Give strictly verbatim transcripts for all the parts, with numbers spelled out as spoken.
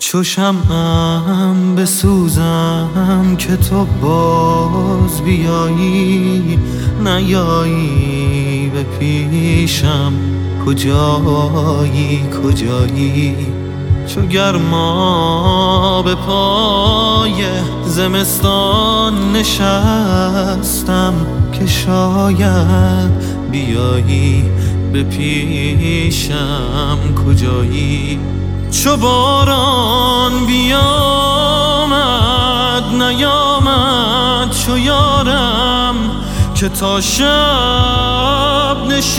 چو شمعم بسوزم که تو باز بیایی، نیایی به پیشم کجایی کجایی. چو گرما به پای زمستان نشستم که شاید بیایی به پیشم کجایی. چو باران بیامد نیامد چو یارم که تا شب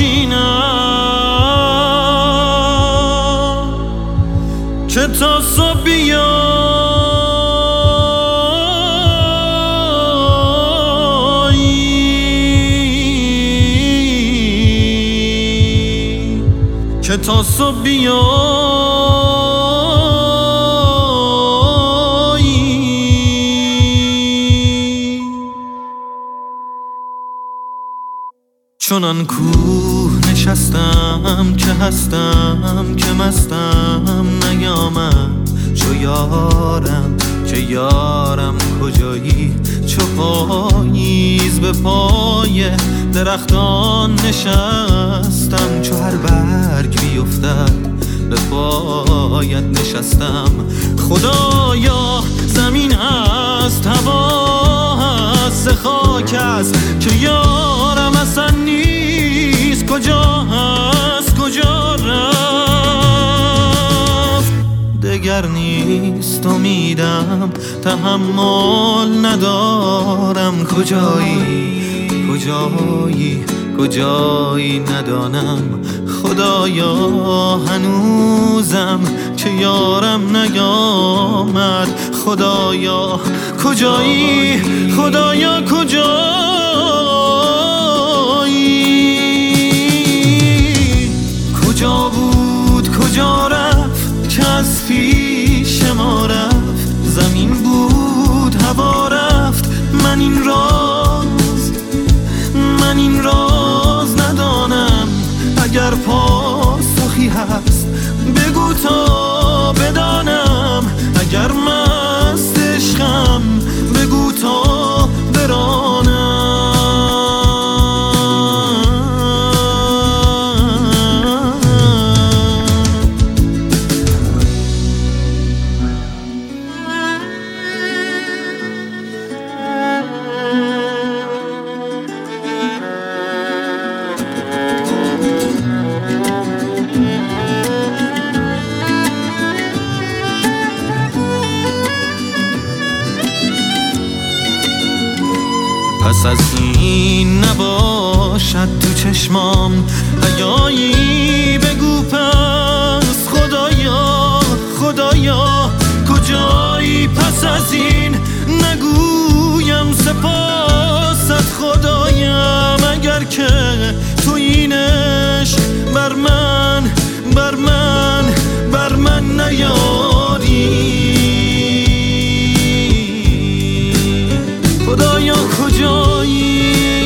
نشینم، که تا صبح بیایی. که تا صبح بیایی. چنان کوه نشستم که هستم که مستم نیامد چو یارم که یارم کجایی. چو پاییز به پای درختان نشستم، چو هر برگ بیفتد به پایت نشستم. خدایا زمین هست هوا هست خاک است که یارم اصلا نیست، کجا هست کجا رفت. دگر نیست امیدم تحمل ندارم، کجایی کجایی کجایی ندانم. خدایا هنوزم که یارم نیامد، خدایا کجایی خدایا کجایی. کجا بود کجا رفت که از پیش ما رفت، زمین بود هوا رفت. من این راز من این راز ندانم، اگر پاسخی هست بگو تا بدانم. اگر مست عشقم بگو تا برانم. پس از این نباشد تو چشمام حیایی، بگو پس خدایا خدایا کجایی. پس از این نگویم سپاست خدایم، اگر که تو این عشق بر من بر من بر من نیاری. خدایا کجایی